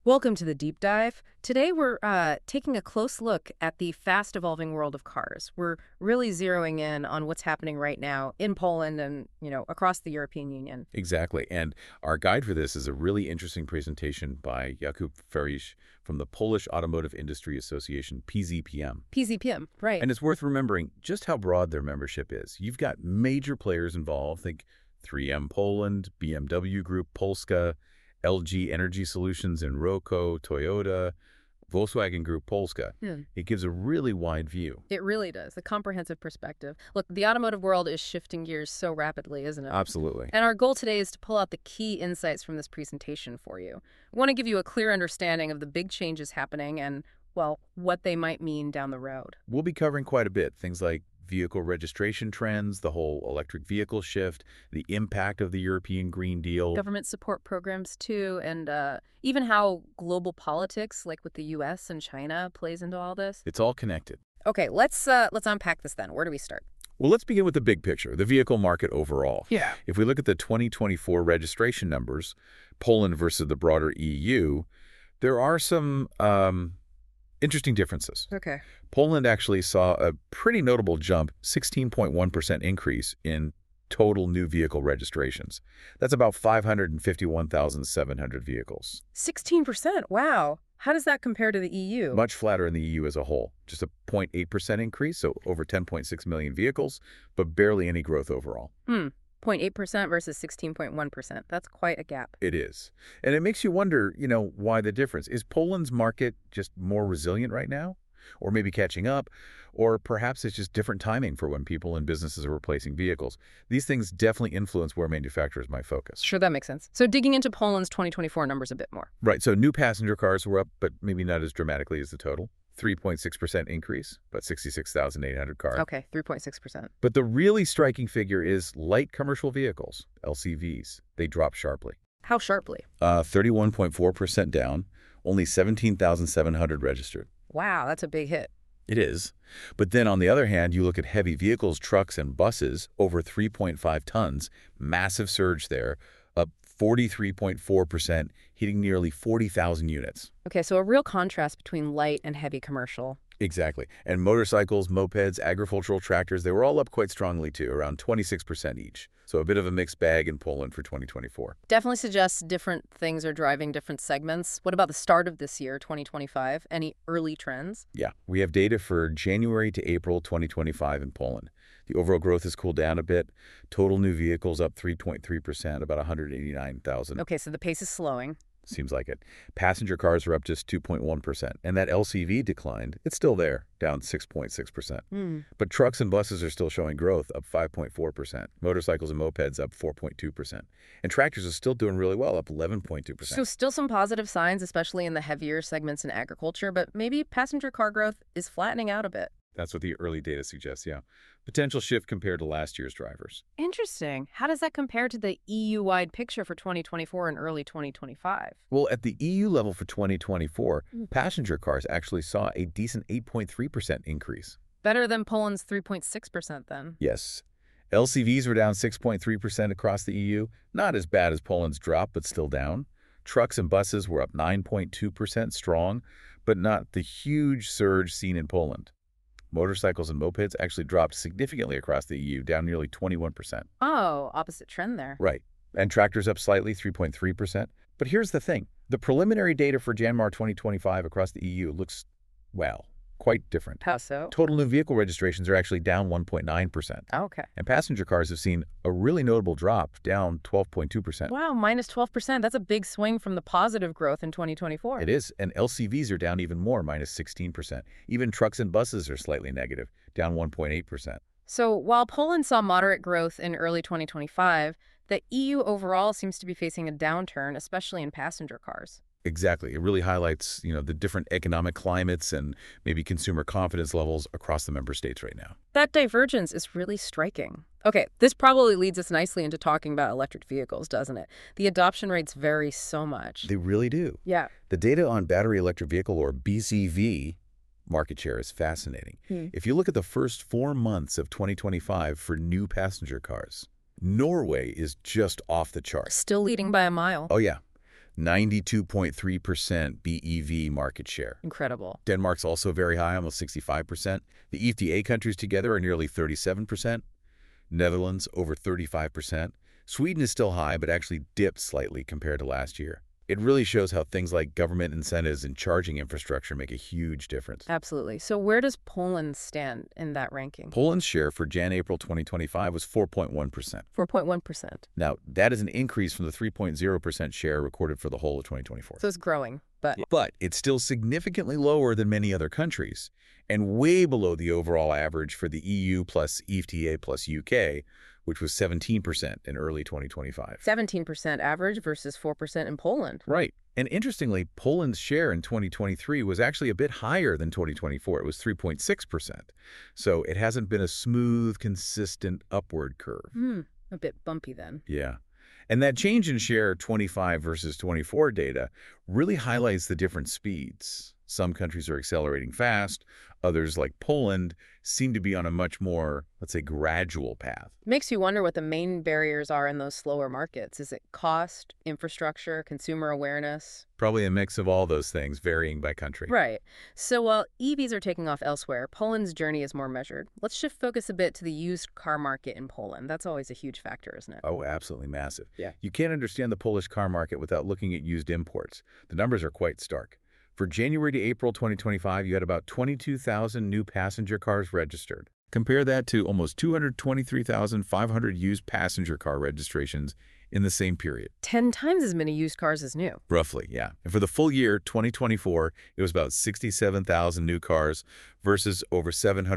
Welcome to the deep dive. Today we're taking a close look at the fast evolving world of cars. We're really zeroing in on what's happening right now in Poland and, across the European Union. Exactly. And our guide for this is a really interesting presentation by Jakub Farish from the Polish Automotive Industry Association, PZPM. PZPM, right. And it's worth remembering just how broad their membership is. You've got major players involved. Think 3M Poland, BMW Group, Polska, LG Energy Solutions in Roco, Toyota, Volkswagen Group Polska. Hmm. It gives a really wide view. It really does, a comprehensive perspective. Look, the automotive world is shifting gears so rapidly, isn't it? Absolutely. And our goal today is to pull out the key insights from this presentation for you. We want to give you a clear understanding of the big changes happening and, well, what they might mean down the road. We'll be covering quite a bit, things like vehicle registration trends, the whole electric vehicle shift, the impact of the European Green Deal. Government support programs, too, and even how global politics, like with the U.S. and China, plays into all this. It's all connected. Okay, let's unpack this then. Where do we start? Well, let's begin with the big picture, the vehicle market overall. Yeah. If we look at the 2024 registration numbers, Poland versus the broader EU, there are some interesting differences. Okay. Poland actually saw a pretty notable jump, 16.1% increase in total new vehicle registrations. That's about 551,700 vehicles. 16%. Wow. How does that compare to the EU? Much flatter in the EU as a whole. Just a 0.8% increase, so over 10.6 million vehicles, but barely any growth overall. 0.8% versus 16.1%. That's quite a gap. It is. And it makes you wonder, why the difference. Is Poland's market just more resilient right now? Or maybe catching up? Or perhaps it's just different timing for when people and businesses are replacing vehicles. These things definitely influence where manufacturers might focus. Sure, that makes sense. So digging into Poland's 2024 numbers a bit more. Right. So new passenger cars were up, but maybe not as dramatically as the total. 3.6% increase, but 66,800 cars. Okay, 3.6%. But the really striking figure is light commercial vehicles, LCVs. They dropped sharply. How sharply? 31.4% down, only 17,700 registered. Wow, that's a big hit. It is. But then on the other hand, you look at heavy vehicles, trucks, and buses, over 3.5 tons, massive surge there, up 43.4%, hitting nearly 40,000 units. Okay, so a real contrast between light and heavy commercial. Exactly. And motorcycles, mopeds, agricultural tractors, they were all up quite strongly too, around 26% each. So a bit of a mixed bag in Poland for 2024. Definitely suggests different things are driving different segments. What about the start of this year, 2025? Any early trends? Yeah, we have data for January to April 2025 in Poland. The overall growth has cooled down a bit. Total new vehicles up 3.3%, about 189,000. Okay, so the pace is slowing. Seems like it. Passenger cars are up just 2.1%. And that LCV declined. It's still there, down 6.6%. But trucks and buses are still showing growth, up 5.4%. Motorcycles and mopeds up 4.2%. And tractors are still doing really well, up 11.2%. So still some positive signs, especially in the heavier segments in agriculture, but maybe passenger car growth is flattening out a bit. That's what the early data suggests, yeah. Potential shift compared to last year's drivers. Interesting. How does that compare to the EU-wide picture for 2024 and early 2025? Well, at the EU level for 2024, passenger cars actually saw a decent 8.3% increase. Better than Poland's 3.6% then. Yes. LCVs were down 6.3% across the EU. Not as bad as Poland's drop, but still down. Trucks and buses were up 9.2% strong, but not the huge surge seen in Poland. Motorcycles and mopeds actually dropped significantly across the EU, down nearly 21%. Oh, opposite trend there. Right. And tractors up slightly, 3.3%. But here's the thing. The preliminary data for Janmar 2025 across the EU looks, well, quite different. How so? Total new vehicle registrations are actually down 1.9%. Okay. And passenger cars have seen a really notable drop, down 12.2%. Wow, minus 12%. That's a big swing from the positive growth in 2024. It is. And LCVs are down even more, minus 16%. Even trucks and buses are slightly negative, down 1.8%. So while Poland saw moderate growth in early 2025, the EU overall seems to be facing a downturn, especially in passenger cars. Exactly. It really highlights, the different economic climates and maybe consumer confidence levels across the member states right now. That divergence is really striking. Okay, this probably leads us nicely into talking about electric vehicles, doesn't it? The adoption rates vary so much. They really do. Yeah. The data on battery electric vehicle, or BCV, market share is fascinating. If you look at the first 4 months of 2025 for new passenger cars, Norway is just off the charts. Still leading by a mile. Oh, yeah. 92.3% BEV market share. Incredible. Denmark's also very high, almost 65%. The EFTA countries together are nearly 37%. Netherlands, over 35%. Sweden is still high, but actually dipped slightly compared to last year. It really shows how things like government incentives and charging infrastructure make a huge difference. Absolutely. So where does Poland stand in that ranking? Poland's share for Jan-April 2025 was 4.1%. 4.1%. Now, that is an increase from the 3.0% share recorded for the whole of 2024. So it's growing, but But it's still significantly lower than many other countries, and way below the overall average for the EU plus EFTA plus UK, which was 17% in early 2025. 17% average versus 4% in Poland. Right. And interestingly, Poland's share in 2023 was actually a bit higher than 2024. It was 3.6%. So it hasn't been a smooth, consistent upward curve. A bit bumpy then. Yeah. And that change in share 25 versus 24 data really highlights the different speeds. Some countries are accelerating fast. Others, like Poland, seem to be on a much more, let's say, gradual path. Makes you wonder what the main barriers are in those slower markets. Is it cost, infrastructure, consumer awareness? Probably a mix of all those things, varying by country. Right. So while EVs are taking off elsewhere, Poland's journey is more measured. Let's shift focus a bit to the used car market in Poland. That's always a huge factor, isn't it? Oh, absolutely massive. Yeah. You can't understand the Polish car market without looking at used imports. The numbers are quite stark. For January to April 2025, you had about 22,000 new passenger cars registered. Compare that to almost 223,500 used passenger car registrations in the same period. 10 times as many used cars as new. Roughly, yeah. And for the full year, 2024, it was about 67,000 new cars versus over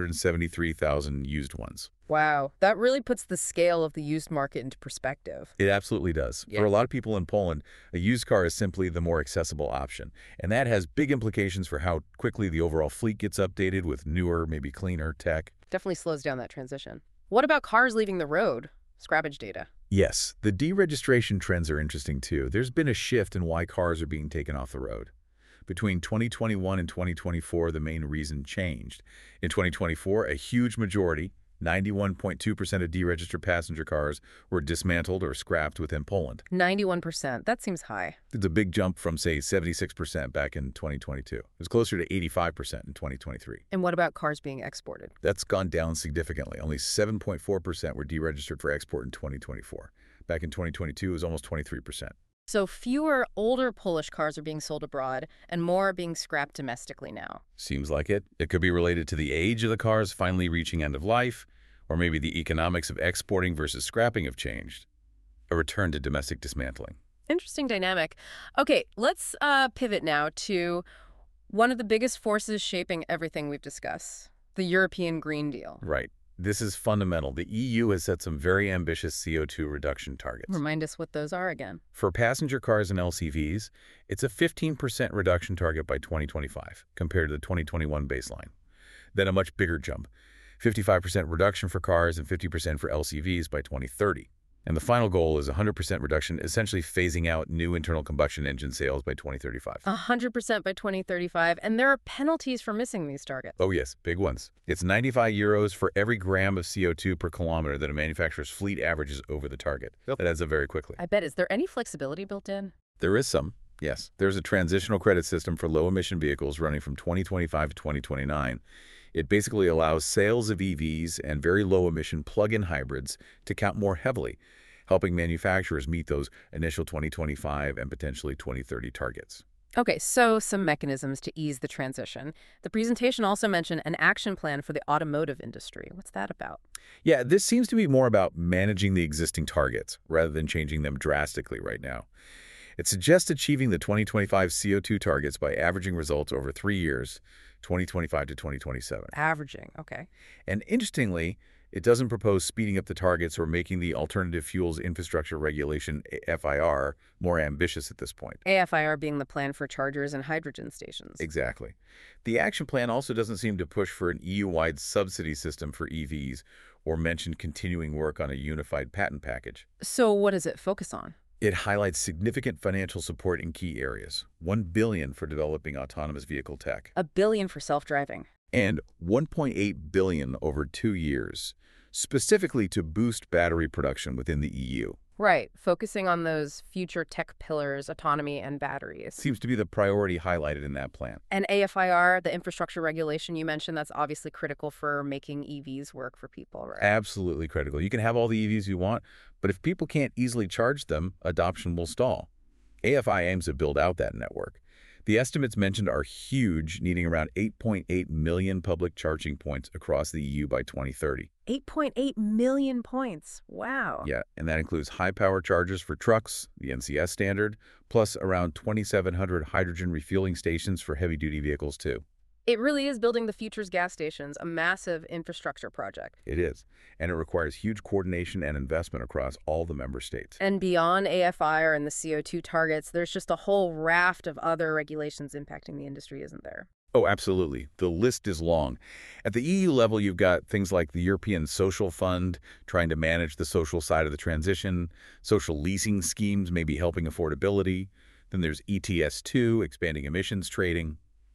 773,000 used ones. Wow. That really puts the scale of the used market into perspective. It absolutely does. Yeah. For a lot of people in Poland, a used car is simply the more accessible option. And that has big implications for how quickly the overall fleet gets updated with newer, maybe cleaner tech. Definitely slows down that transition. What about cars leaving the road? Scrappage data. Yes, the deregistration trends are interesting too. There's been a shift in why cars are being taken off the road. Between 2021 and 2024, the main reason changed. In 2024, a huge majority, 91.2% of deregistered passenger cars were dismantled or scrapped within Poland. 91%. That seems high. It's a big jump from, say, 76% back in 2022. It was closer to 85% in 2023. And what about cars being exported? That's gone down significantly. Only 7.4% were deregistered for export in 2024. Back in 2022, it was almost 23%. So fewer older Polish cars are being sold abroad and more are being scrapped domestically now. Seems like it. It could be related to the age of the cars finally reaching end of life, or maybe the economics of exporting versus scrapping have changed. A return to domestic dismantling. Interesting dynamic. Okay, let's pivot now to one of the biggest forces shaping everything we've discussed, the European Green Deal. Right. This is fundamental. The EU has set some very ambitious CO2 reduction targets. Remind us what those are again. For passenger cars and LCVs, it's a 15% reduction target by 2025 compared to the 2021 baseline. Then a much bigger jump, 55% reduction for cars and 50% for LCVs by 2030. And the final goal is 100% reduction, essentially phasing out new internal combustion engine sales by 2035. 100% by 2035, and there are penalties for missing these targets. Oh yes, big ones. It's 95 euros for every gram of CO2 per kilometer that a manufacturer's fleet averages over the target. That adds up very quickly. I bet. Is there any flexibility built in? There is some, yes. There's a transitional credit system for low-emission vehicles running from 2025 to 2029. It basically allows sales of EVs and very low-emission plug-in hybrids to count more heavily, helping manufacturers meet those initial 2025 and potentially 2030 targets. Okay, so some mechanisms to ease the transition. The presentation also mentioned an action plan for the automotive industry. What's that about? Yeah, this seems to be more about managing the existing targets rather than changing them drastically right now. It suggests achieving the 2025 CO2 targets by averaging results over 3 years, 2025 to 2027. Averaging, okay. And interestingly, it doesn't propose speeding up the targets or making the Alternative Fuels Infrastructure Regulation, FIR, more ambitious at this point. AFIR being the plan for chargers and hydrogen stations. Exactly. The action plan also doesn't seem to push for an EU-wide subsidy system for EVs or mention continuing work on a unified patent package. So what does it focus on? It highlights significant financial support in key areas, $1 billion for developing autonomous vehicle tech, $1 billion for self-driving. and $1.8 billion over 2 years, specifically to boost battery production within the EU. Right, focusing on those future tech pillars, autonomy and batteries. Seems to be the priority highlighted in that plan. And AFIR, the infrastructure regulation you mentioned, that's obviously critical for making EVs work for people, right? Absolutely critical. You can have all the EVs you want, but if people can't easily charge them, adoption will stall. AFI aims to build out that network. The estimates mentioned are huge, needing around 8.8 million public charging points across the EU by 2030. 8.8 million points. Wow. Yeah, and that includes high-power chargers for trucks, the NCS standard, plus around 2,700 hydrogen refueling stations for heavy-duty vehicles, too. It really is building the future's gas stations, a massive infrastructure project. It is, and it requires huge coordination and investment across all the member states. And beyond AFIR and the CO2 targets, there's just a whole raft of other regulations impacting the industry, isn't there? Oh, absolutely. The list is long. At the EU level, you've got things like the European Social Fund trying to manage the social side of the transition, social leasing schemes maybe helping affordability. Then there's ETS2, expanding emissions trading.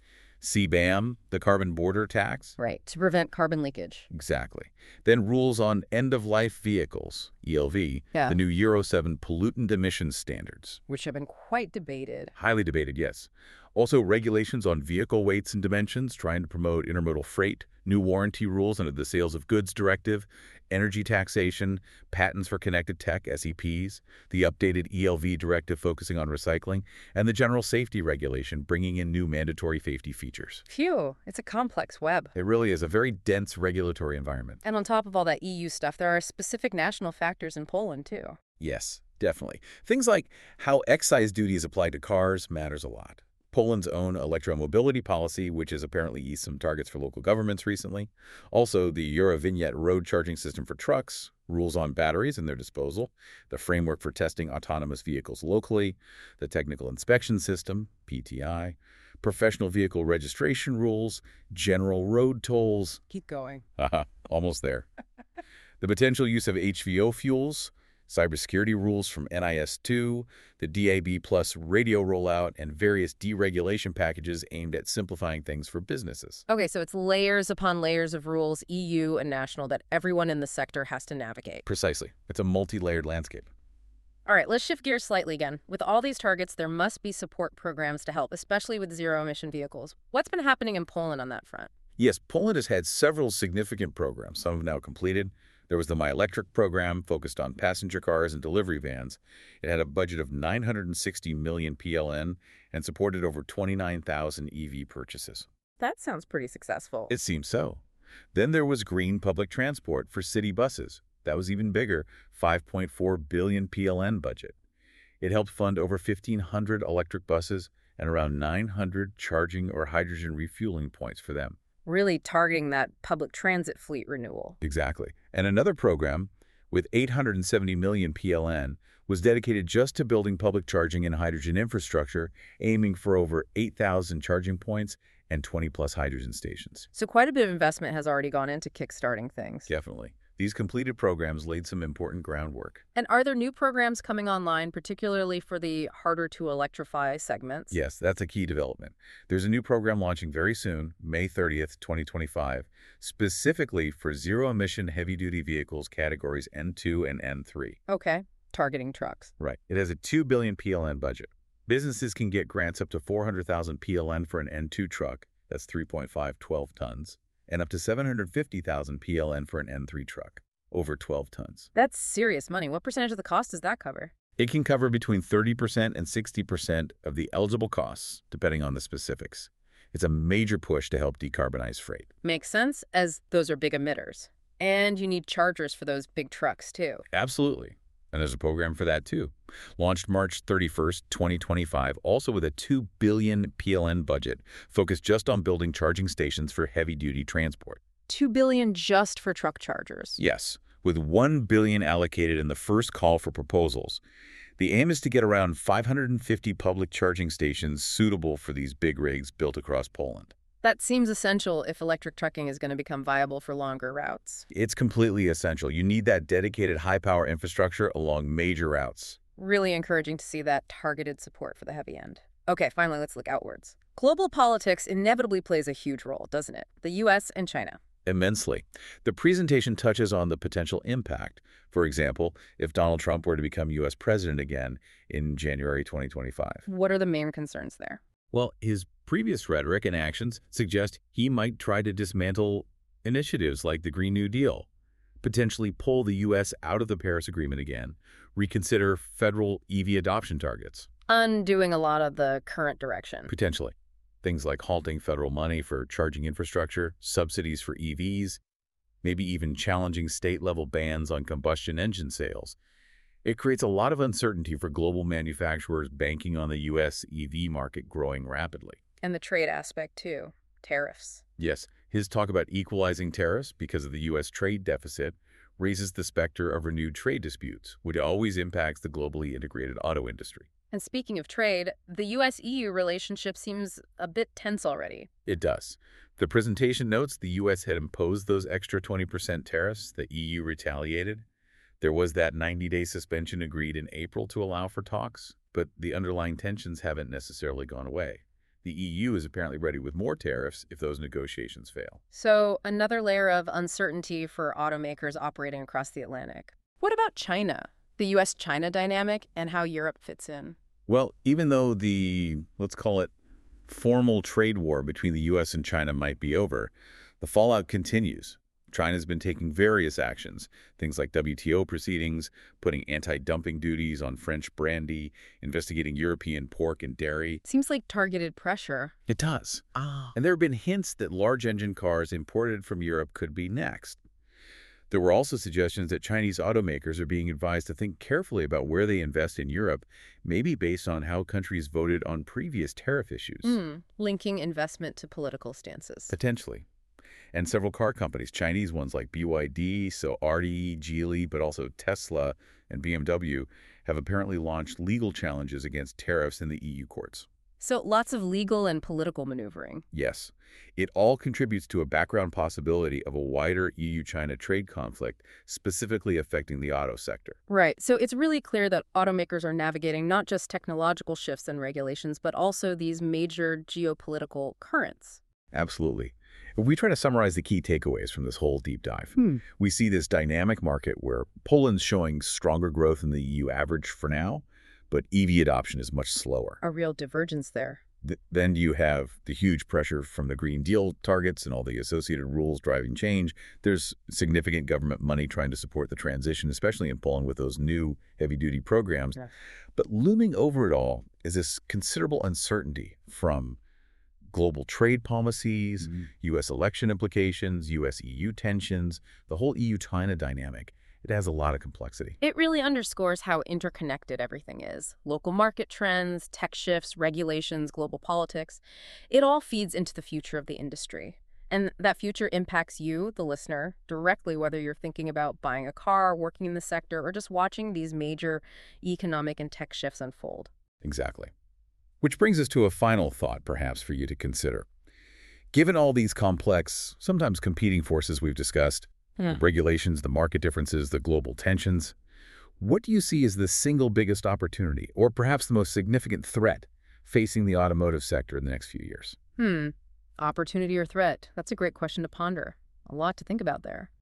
CBAM, the carbon border tax. Right, to prevent carbon leakage. Exactly. Then rules on end-of-life vehicles, ELV, Yeah. the new Euro 7 pollutant emissions standards. Which have been quite debated. Highly debated, yes. Also, regulations on vehicle weights and dimensions, trying to promote intermodal freight, new warranty rules under the Sales of Goods Directive, energy taxation, patents for connected tech, SEPs, the updated ELV directive focusing on recycling, and the general safety regulation bringing in new mandatory safety features. Phew, it's a complex web. It really is a very dense regulatory environment. And on top of all that EU stuff, there are specific national factors in Poland, too. Yes, definitely. Things like how excise duty is applied to cars matters a lot. Poland's own electromobility policy, which has apparently eased some targets for local governments recently. Also, the Eurovignette road charging system for trucks, rules on batteries and their disposal, the framework for testing autonomous vehicles locally, the technical inspection system, PTI, professional vehicle registration rules, general road tolls. Keep going. Haha, almost there. The potential use of HVO fuels, cybersecurity rules from NIS2, the DAB Plus radio rollout, and various deregulation packages aimed at simplifying things for businesses. Okay, so it's layers upon layers of rules, EU and national, that everyone in the sector has to navigate. Precisely. It's a multi-layered landscape. All right, let's shift gears slightly again. With all these targets, there must be support programs to help, especially with zero-emission vehicles. What's been happening in Poland on that front? Yes, Poland has had several significant programs. Some have now completed. There was the My Electric program focused on passenger cars and delivery vans. It had a budget of 960 million PLN and supported over 29,000 EV purchases. That sounds pretty successful. It seems so. Then there was Green Public Transport for city buses. That was even bigger, 5.4 billion PLN budget. It helped fund over 1,500 electric buses and around 900 charging or hydrogen refueling points for them. Really targeting that public transit fleet renewal. Exactly. And another program with 870 million PLN was dedicated just to building public charging and hydrogen infrastructure, aiming for over 8,000 charging points and 20-plus hydrogen stations. So quite a bit of investment has already gone into kickstarting things. Definitely. These completed programs laid some important groundwork. And are there new programs coming online, particularly for the harder-to-electrify segments? Yes, that's a key development. There's a new program launching very soon, May 30th, 2025, specifically for zero-emission heavy-duty vehicles categories N2 and N3. Okay, targeting trucks. Right. It has a 2 billion PLN budget. Businesses can get grants up to 400,000 PLN for an N2 truck, that's 3.5 12 tons, and up to 750,000 PLN for an N3 truck, over 12 tons. That's serious money. What percentage of the cost does that cover? It can cover between 30% and 60% of the eligible costs, depending on the specifics. It's a major push to help decarbonize freight. Makes sense, as those are big emitters. And you need chargers for those big trucks, too. Absolutely. And there's a program for that, too. Launched March 31st, 2025, also with a 2 billion PLN budget, focused just on building charging stations for heavy-duty transport. $2 billion just for truck chargers. Yes, with 1 billion allocated in the first call for proposals. The aim is to get around 550 public charging stations suitable for these big rigs built across Poland. That seems essential if electric trucking is going to become viable for longer routes. It's completely essential. You need that dedicated high-power infrastructure along major routes. Really encouraging to see that targeted support for the heavy end. Okay, finally, let's look outwards. Global politics inevitably plays a huge role, doesn't it? The U.S. and China. Immensely. The presentation touches on the potential impact. For example, if Donald Trump were to become U.S. president again in January 2025. What are the main concerns there? Well, his previous rhetoric and actions suggest he might try to dismantle initiatives like the Green New Deal, potentially pull the U.S. out of the Paris Agreement again, reconsider federal EV adoption targets. Undoing a lot of the current direction. Potentially. Things like halting federal money for charging infrastructure, subsidies for EVs, maybe even challenging state-level bans on combustion engine sales. It creates a lot of uncertainty for global manufacturers banking on the U.S. EV market growing rapidly. And the trade aspect, too. Tariffs. Yes, his talk about equalizing tariffs because of the U.S. trade deficit raises the specter of renewed trade disputes, which always impacts the globally integrated auto industry. And speaking of trade, the U.S.-EU relationship seems a bit tense already. It does. The presentation notes the U.S. had imposed those extra 20% tariffs. The EU retaliated. There was that 90-day suspension agreed in April to allow for talks, but the underlying tensions haven't necessarily gone away. The EU is apparently ready with more tariffs if those negotiations fail. So another layer of uncertainty for automakers operating across the Atlantic. What about China? The U.S.-China dynamic and how Europe fits in? Well, even though the, let's call it, formal trade war between the U.S. and China might be over, the fallout continues. China's been taking various actions, things like WTO proceedings, putting anti-dumping duties on French brandy, investigating European pork and dairy. Seems like targeted pressure. It does. And there have been hints that large engine cars imported from Europe could be next. There were also suggestions that Chinese automakers are being advised to think carefully about where they invest in Europe, maybe based on how countries voted on previous tariff issues. Linking investment to political stances. Potentially. And several car companies, Chinese ones like BYD, Audi, Geely, but also Tesla and BMW, have apparently launched legal challenges against tariffs in the EU courts. So lots of legal and political maneuvering. Yes. It all contributes to a background possibility of a wider EU-China trade conflict, specifically affecting the auto sector. Right. So it's really clear that automakers are navigating not just technological shifts and regulations, but also these major geopolitical currents. Absolutely. If we try to summarize the key takeaways from this whole deep dive, we see this dynamic market where Poland's showing stronger growth than the EU average for now, but EV adoption is much slower. A real divergence there. Then you have the huge pressure from the Green Deal targets and all the associated rules driving change. There's significant government money trying to support the transition, especially in Poland with those new heavy-duty programs. Yeah. But looming over it all is this considerable uncertainty from global trade policies, U.S. election implications, U.S.-EU tensions, the whole EU-China dynamic. It has a lot of complexity. It really underscores how interconnected everything is. Local market trends, tech shifts, regulations, global politics. It all feeds into the future of the industry. And that future impacts you, the listener, directly, whether you're thinking about buying a car, working in the sector, or just watching these major economic and tech shifts unfold. Exactly. Which brings us to a final thought, perhaps, for you to consider. Given all these complex, sometimes competing forces we've discussed, the regulations, the market differences, the global tensions, what do you see as the single biggest opportunity, or perhaps the most significant threat facing the automotive sector in the next few years? Opportunity or threat? That's a great question to ponder. A lot to think about there.